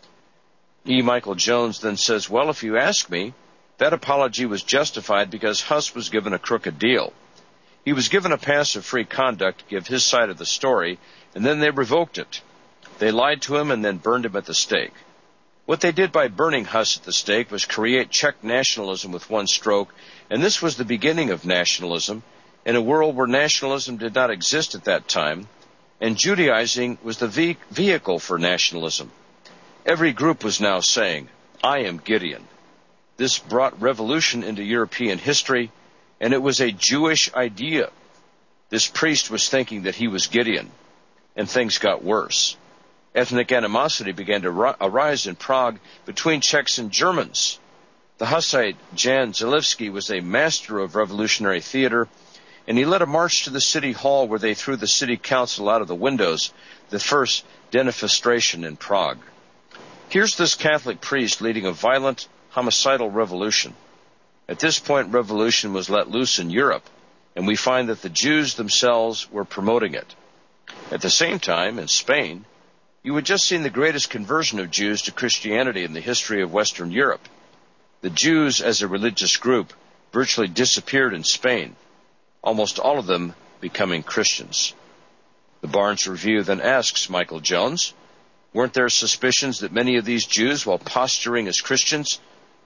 S2: E. Michael Jones then says, well, if you ask me, that apology was justified because Huss was given a crooked deal. He was given a pass of free conduct to give his side of the story, and then they revoked it. They lied to him and then burned him at the stake. What they did by burning Huss at the stake was create Czech nationalism with one stroke, and this was the beginning of nationalism in a world where nationalism did not exist at that time, and Judaizing was the ve- vehicle for nationalism. Every group was now saying, I am Gideon. This brought revolution into European history, and it was a Jewish idea. This priest was thinking that he was Gideon, and things got worse. Ethnic animosity began to ri- arise in Prague between Czechs and Germans. The Hussite Jan Zalewski was a master of revolutionary theater, and he led a march to the city hall where they threw the city council out of the windows, the first denifestration in Prague. Here's this Catholic priest leading a violent, homicidal revolution. At this point, revolution was let loose in Europe, and we find that the Jews themselves were promoting it. At the same time, in Spain, you had just seen the greatest conversion of Jews to Christianity in the history of Western Europe. The Jews, as a religious group, virtually disappeared in Spain, almost all of them becoming Christians. The Barnes Review then asks Michael Jones, weren't there suspicions that many of these Jews, while posturing as Christians,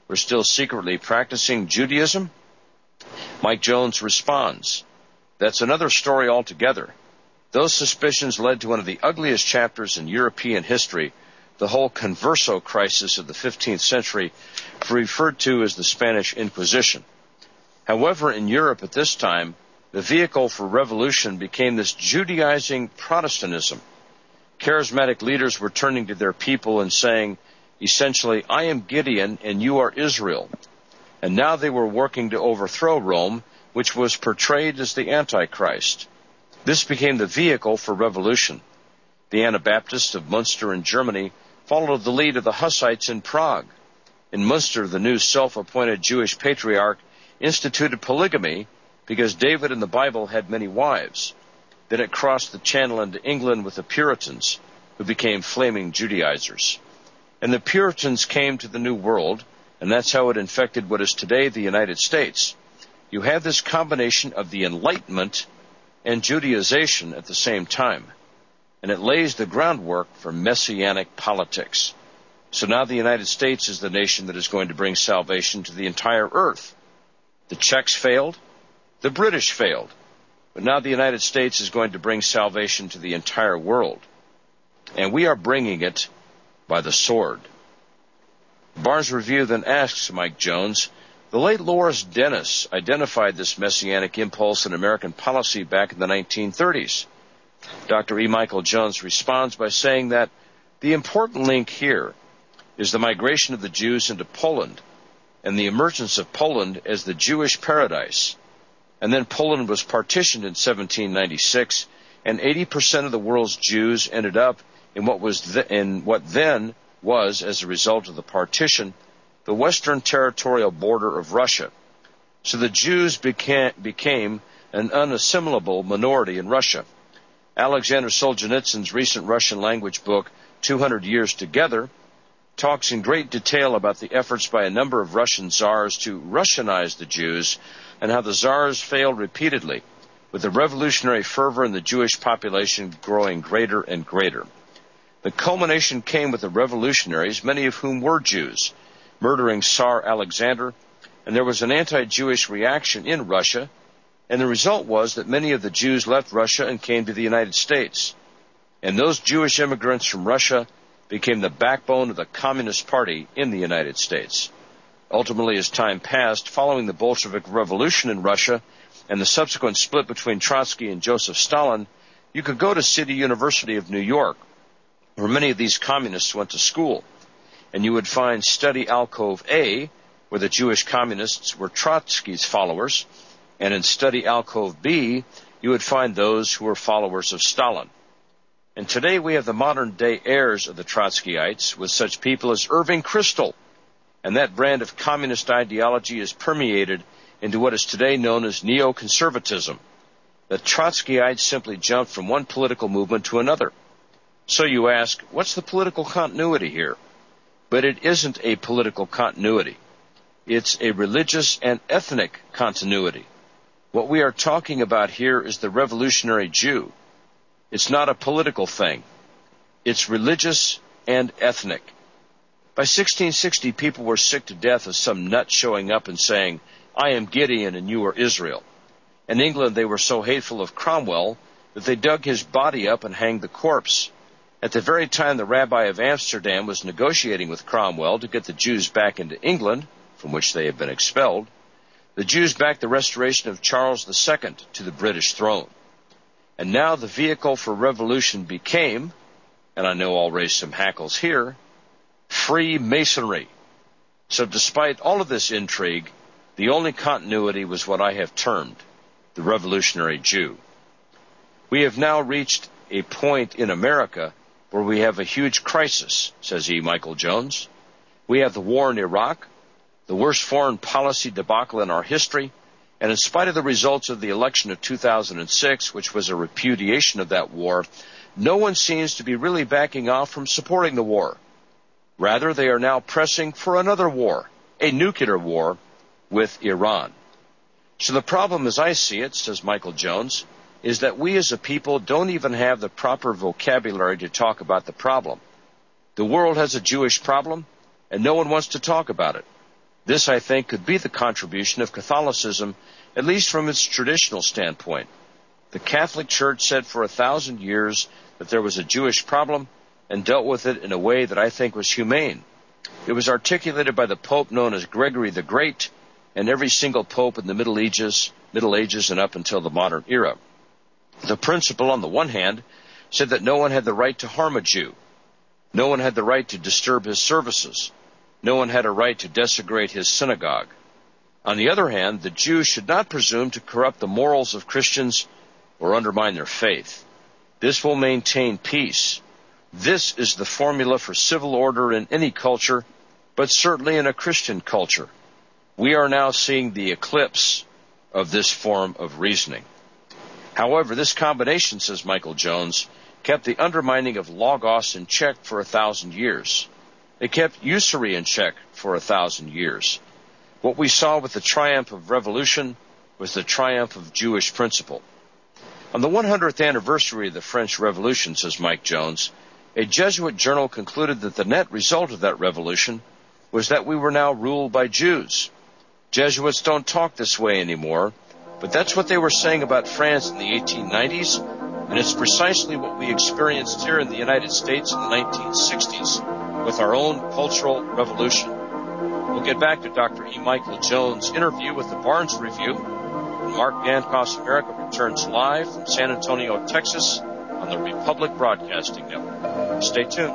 S2: were still secretly practicing Judaism? Mike Jones responds, that's another story altogether. Those suspicions led to one of the ugliest chapters in European history, the whole converso crisis of the fifteenth century, referred to as the Spanish Inquisition. However, in Europe at this time, the vehicle for revolution became this Judaizing Protestantism. Charismatic leaders were turning to their people and saying, essentially, I am Gideon and you are Israel. And now they were working to overthrow Rome, which was portrayed as the Antichrist. This became the vehicle for revolution. The Anabaptists of Munster in Germany followed the lead of the Hussites in Prague. In Munster, the new self-appointed Jewish patriarch instituted polygamy because David in the Bible had many wives. Then it crossed the channel into England with the Puritans, who became flaming Judaizers. And the Puritans came to the New World, and that's how it infected what is today the United States. You have this combination of the Enlightenment and Judaization at the same time, and it lays the groundwork for messianic politics. So now the United States is the nation that is going to bring salvation to the entire earth. The Czechs failed, the British failed, but now the United States is going to bring salvation to the entire world. And we are bringing it by the sword. Barnes Review then asks Mike Jones, the late Loris Dennis identified this messianic impulse in American policy back in the nineteen thirties. Doctor E. Michael Jones responds by saying that the important link here is the migration of the Jews into Poland and the emergence of Poland as the Jewish paradise. And then Poland was partitioned in seventeen ninety-six, and eighty percent of the world's Jews ended up in what was th- in what then was, as a result of the partition, the western territorial border of Russia. So the Jews became, became an unassimilable minority in Russia. Alexander Solzhenitsyn's recent Russian language book, two hundred years Together, talks in great detail about the efforts by a number of Russian czars to Russianize the Jews and how the czars failed repeatedly, with the revolutionary fervor in the Jewish population growing greater and greater. The culmination came with the revolutionaries, many of whom were Jews, murdering Tsar Alexander, and there was an anti-Jewish reaction in Russia, and the result was that many of the Jews left Russia and came to the United States. And those Jewish immigrants from Russia became the backbone of the Communist Party in the United States. Ultimately, as time passed, following the Bolshevik Revolution in Russia and the subsequent split between Trotsky and Joseph Stalin, you could go to City University of New York, where many of these communists went to school, and you would find Study Alcove A, where the Jewish communists were Trotsky's followers, and in Study Alcove B, you would find those who were followers of Stalin. And today we have the modern-day heirs of the Trotskyites with such people as Irving Kristol, and that brand of communist ideology is permeated into what is today known as neoconservatism. The Trotskyites simply jumped from one political movement to another. So you ask, what's the political continuity here? But it isn't a political continuity. It's a religious and ethnic continuity. What we are talking about here is the revolutionary Jew. It's not a political thing. It's religious and ethnic. By sixteen sixty, people were sick to death of some nut showing up and saying, I am Gideon and you are Israel. In England, they were so hateful of Cromwell that they dug his body up and hanged the corpse. At the very time the rabbi of Amsterdam was negotiating with Cromwell to get the Jews back into England, from which they had been expelled, the Jews backed the restoration of Charles the Second to the British throne. And now the vehicle for revolution became, and I know I'll raise some hackles here, Freemasonry. So despite all of this intrigue, the only continuity was what I have termed the revolutionary Jew. We have now reached a point in America where we have a huge crisis, says E. Michael Jones. We have the war in Iraq, the worst foreign policy debacle in our history, and in spite of the results of the election of two thousand six, which was a repudiation of that war, no one seems to be really backing off from supporting the war. Rather, they are now pressing for another war, a nuclear war with Iran. So the problem as I see it, says Michael Jones, is that we as a people don't even have the proper vocabulary to talk about the problem. The world has a Jewish problem, and no one wants to talk about it. This, I think, could be the contribution of Catholicism, at least from its traditional standpoint. The Catholic Church said for a thousand years that there was a Jewish problem and dealt with it in a way that I think was humane. It was articulated by the Pope known as Gregory the Great and every single Pope in the Middle Ages, Middle Ages and up until the modern era. The principle, on the one hand, said that no one had the right to harm a Jew. No one had the right to disturb his services. No one had a right to desecrate his synagogue. On the other hand, the Jews should not presume to corrupt the morals of Christians or undermine their faith. This will maintain peace. This is the formula for civil order in any culture, but certainly in a Christian culture. We are now seeing the eclipse of this form of reasoning. However, this combination, says Michael Jones, kept the undermining of Logos in check for a thousand years. It kept usury in check for a thousand years. What we saw with the triumph of revolution was the triumph of Jewish principle. On the one hundredth anniversary of the French Revolution, says Mike Jones, a Jesuit journal concluded that the net result of that revolution was that we were now ruled by Jews. Jesuits don't talk this way anymore, but that's what they were saying about France in the eighteen nineties, and it's precisely what we experienced here in the United States in the nineteen sixties with our own cultural revolution. We'll get back to Doctor E. Michael Jones' interview with the Barnes Review when Mark Dankoff's America returns live from San Antonio, Texas on the Republic Broadcasting Network. Stay tuned.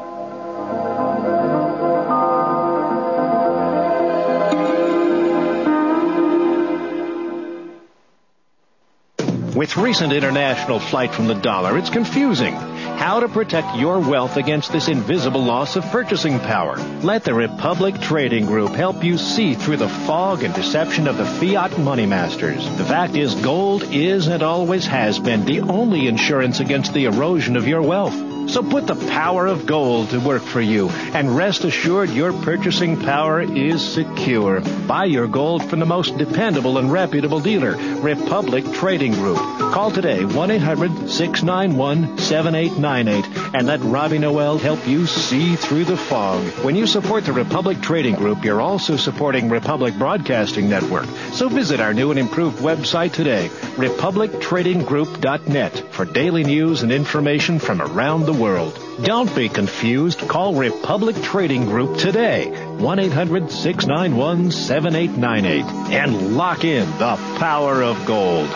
S1: With recent international flight from the dollar, it's confusing. How to protect your wealth against this invisible loss of purchasing power. Let the Republic Trading Group help you see through the fog and deception of the fiat money masters. The fact is, gold is and always has been the only insurance against the erosion of your wealth. So put the power of gold to work for you, and rest assured your purchasing power is secure. Buy your gold from the most dependable and reputable dealer, Republic Trading Group. Call today, one eight hundred six nine one seven eight nine eight, and let Robbie Noel help you see through the fog. When you support the Republic Trading Group, you're also supporting Republic Broadcasting Network. So visit our new and improved website today, republic trading group dot net, for daily news and information from around the world. Don't be confused. Call Republic Trading Group today, one eight hundred six nine one seven eight nine eight, and lock in the power of gold.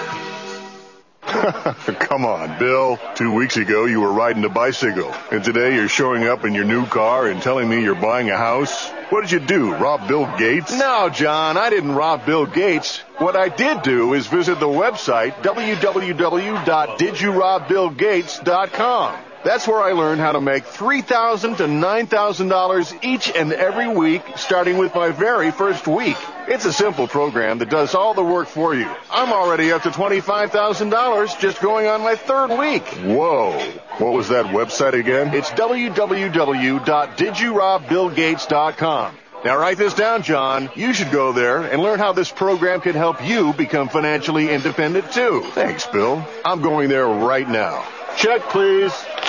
S3: Come on, Bill. Two weeks ago, you were riding a bicycle, and today you're showing up in your new car and telling me you're buying a house? What did you do, rob Bill Gates?
S4: No, John, I didn't rob Bill Gates. What I did do is visit the website, w w w dot did you rob bill gates dot com. That's where I learned how to make three thousand dollars to nine thousand dollars each and every week, starting with my very first week. It's a simple program that does all the work for you. I'm already up to twenty-five thousand dollars just going on my third week.
S3: Whoa. What was that website again?
S4: It's w w w dot did you rob bill gates dot com. Now write this down, John. You should go there and learn how this program can help you become financially independent, too.
S3: Thanks, Bill.
S4: I'm going there right now. Check, please.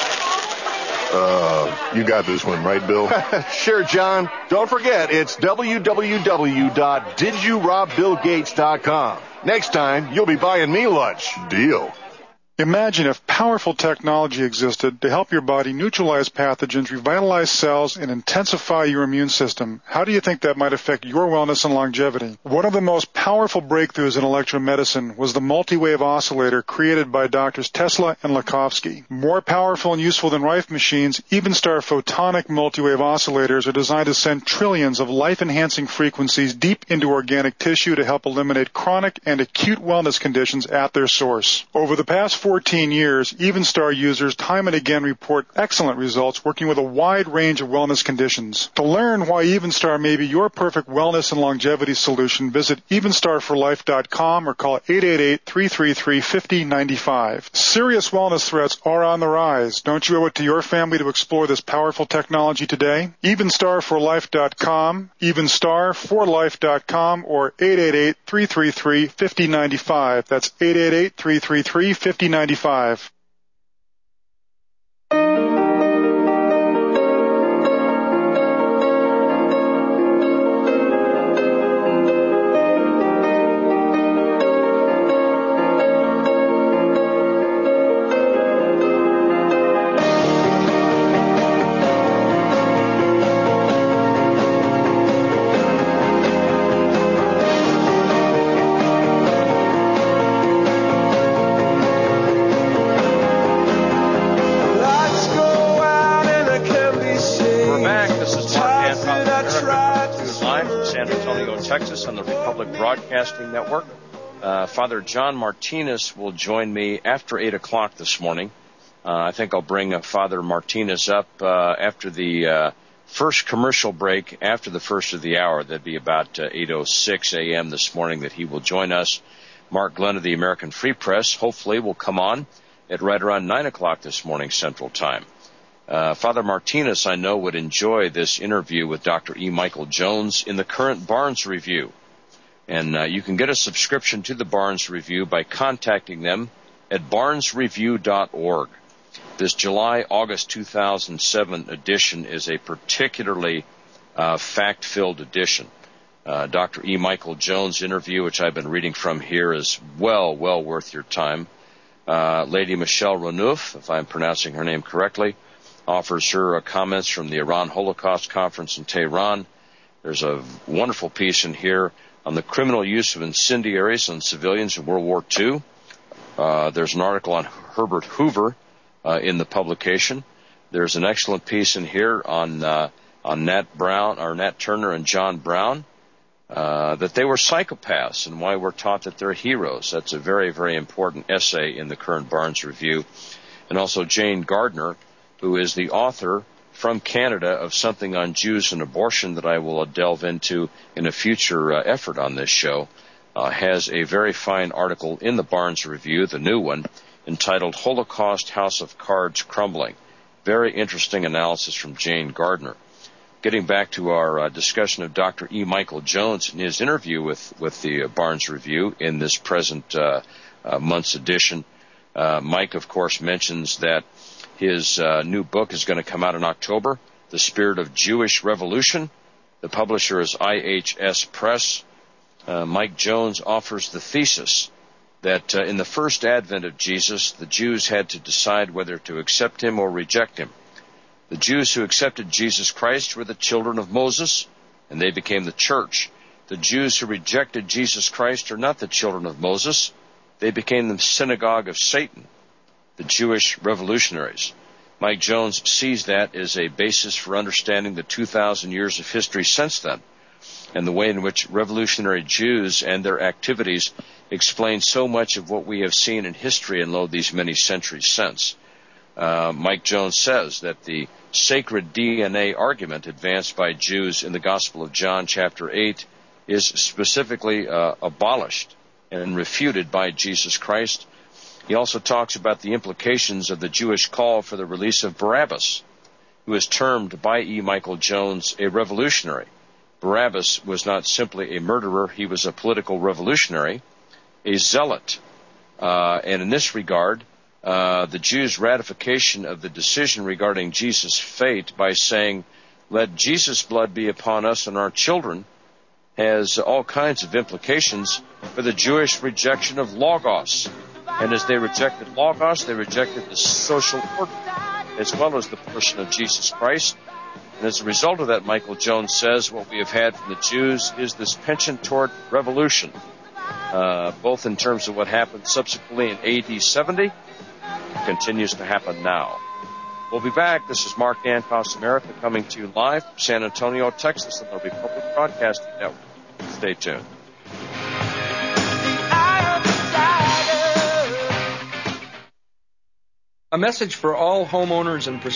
S3: Uh, you got this one, right, Bill?
S4: Sure, John. Don't forget, it's w w w dot did you rob bill gates dot com. Next time, you'll be buying me lunch.
S3: Deal.
S13: Imagine if powerful technology existed to help your body neutralize pathogens, revitalize cells, and intensify your immune system. How do you think that might affect your wellness and longevity? One of the most powerful breakthroughs in electromedicine was the multi-wave oscillator created by Doctors Tesla and Lakhovsky. More powerful and useful than Rife machines, Evenstar photonic multi-wave oscillators are designed to send trillions of life-enhancing frequencies deep into organic tissue to help eliminate chronic and acute wellness conditions at their source. Over the past fourteen years, Evenstar users time and again report excellent results working with a wide range of wellness conditions. To learn why Evenstar may be your perfect wellness and longevity solution, visit evenstar for life dot com or call eight eight eight, three three three, five zero nine five. Serious wellness threats are on the rise. Don't you owe it to your family to explore this powerful technology today? evenstar for life dot com, evenstar for life dot com, or eight eight eight, three three three, five zero nine five. That's eight eight eight, three three three, five zero nine five.
S2: Texas on the Republic Broadcasting Network. Uh, Father John Martinez will join me after eight o'clock this morning. Uh, I think I'll bring uh, Father Martinez up uh, after the uh, first commercial break, after the first of the hour. That'd be about uh, eight oh six a.m. this morning that he will join us. Mark Glenn of the American Free Press hopefully will come on at right around nine o'clock this morning Central Time. Uh, Father Martinez, I know, would enjoy this interview with Doctor E. Michael Jones in the current Barnes Review. And uh, you can get a subscription to the Barnes Review by contacting them at barnes review dot org. This July-August two thousand seven edition is a particularly uh, fact-filled edition. Uh, Doctor E. Michael Jones' interview, which I've been reading from here, is well, well worth your time. Uh, Lady Michelle Renouf, if I'm pronouncing her name correctly, offers her uh, comments from the Iran Holocaust Conference in Tehran. There's a wonderful piece in here on the criminal use of incendiaries on civilians in World War Two. Uh, there's an article on Herbert Hoover uh, in the publication. There's an excellent piece in here on uh, on Nat Brown, or Nat Turner and John Brown, uh, that they were psychopaths and why we're taught that they're heroes. That's a very, very important essay in the current Barnes Review. And also Jane Gardner, who is the author from Canada of something on Jews and abortion that I will delve into in a future uh, effort on this show, uh, has a very fine article in the Barnes Review, the new one, entitled Holocaust House of Cards Crumbling. Very interesting analysis from Jane Gardner. Getting back to our uh, discussion of Doctor E. Michael Jones and his interview with, with the uh, Barnes Review in this present uh, uh, month's edition, uh, Mike, of course, mentions that his uh, new book is going to come out in October, The Spirit of Jewish Revolution. The publisher is I H S Press. Uh, Mike Jones offers the thesis that uh, in the first advent of Jesus, the Jews had to decide whether to accept him or reject him. The Jews who accepted Jesus Christ were the children of Moses, and they became the church. The Jews who rejected Jesus Christ are not the children of Moses. They became the synagogue of Satan, the Jewish revolutionaries. Mike Jones sees that as a basis for understanding the two thousand years of history since then, and the way in which revolutionary Jews and their activities explain so much of what we have seen in history in lo these many centuries since. Uh, Mike Jones says that the sacred D N A argument advanced by Jews in the Gospel of John chapter eight is specifically uh, abolished and refuted by Jesus Christ. He also talks about the implications of the Jewish call for the release of Barabbas, who is termed by E. Michael Jones a revolutionary. Barabbas was not simply a murderer, he was a political revolutionary, a zealot. Uh, and in this regard, uh, the Jews' ratification of the decision regarding Jesus' fate by saying, "Let Jesus' blood be upon us and our children," has all kinds of implications for the Jewish rejection of Logos. And as they rejected Logos, they rejected the social order, as well as the person of Jesus Christ. And as a result of that, Michael Jones says, what we have had from the Jews is this penchant toward revolution, uh, both in terms of what happened subsequently in A D seventy, and continues to happen now. We'll be back. This is Mark Dankoff's America, coming to you live from San Antonio, Texas, on the Republic Broadcasting Network. Stay tuned.
S14: A message for all homeowners and